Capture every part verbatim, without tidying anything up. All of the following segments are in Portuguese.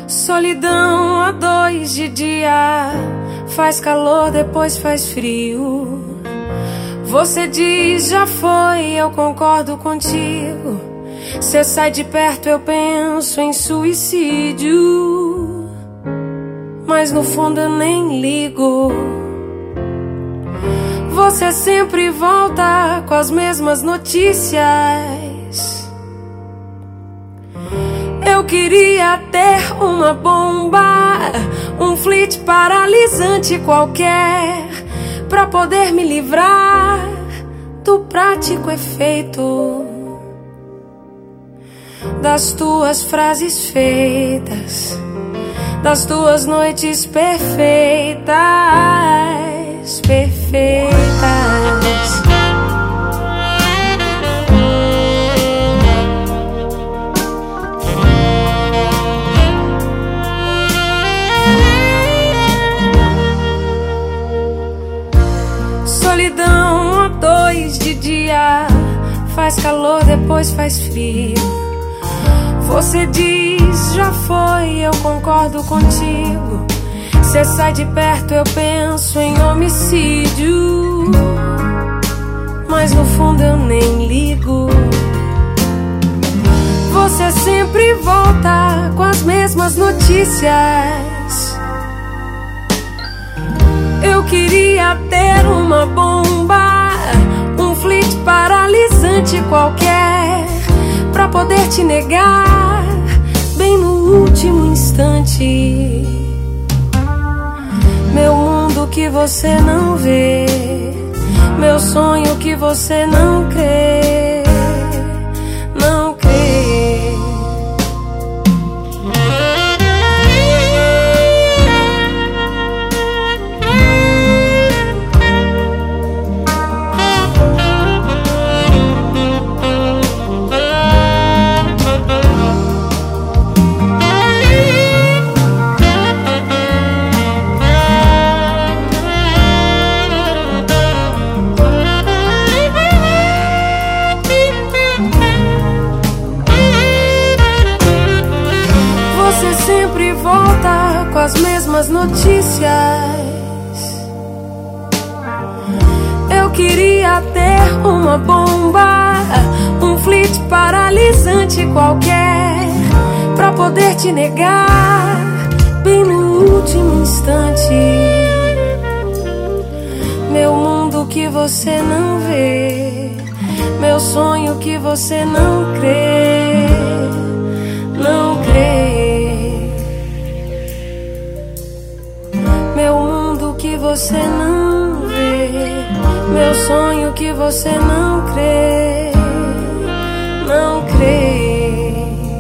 Solidão a dois de dia, faz calor, depois faz frio. Você diz já foi, eu concordo contigo. Cê sai de perto, eu penso em suicídio, mas no fundo eu nem ligo. Você sempre volta com as mesmas notícias. Eu queria ter uma bomba, um flit paralisante qualquer, pra poder me livrar do prático efeito das tuas frases feitas, das tuas noites perfeitas, perfeitas. Solidão a dois de dia, faz calor, depois faz frio. Você diz já foi, eu concordo contigo. Cê sai de perto, eu penso em homicídio, mas no fundo eu nem ligo. Você sempre volta com as mesmas notícias. Eu queria ter uma bomba, um flit paralisante qualquer, pra poder te negar bem no último instante. Meu mundo que você não vê, meu sonho que você não crê, não crê. Sempre volta com as mesmas notícias. Eu queria ter uma bomba, um flit paralisante qualquer, pra poder te negar bem no último instante. Meu mundo que você não vê, meu sonho que você não crê, não crê. Meu mundo que você não vê, meu sonho que você não crê, não crê.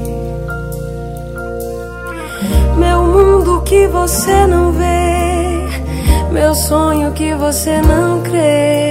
Meu mundo que você não vê, meu sonho que você não crê.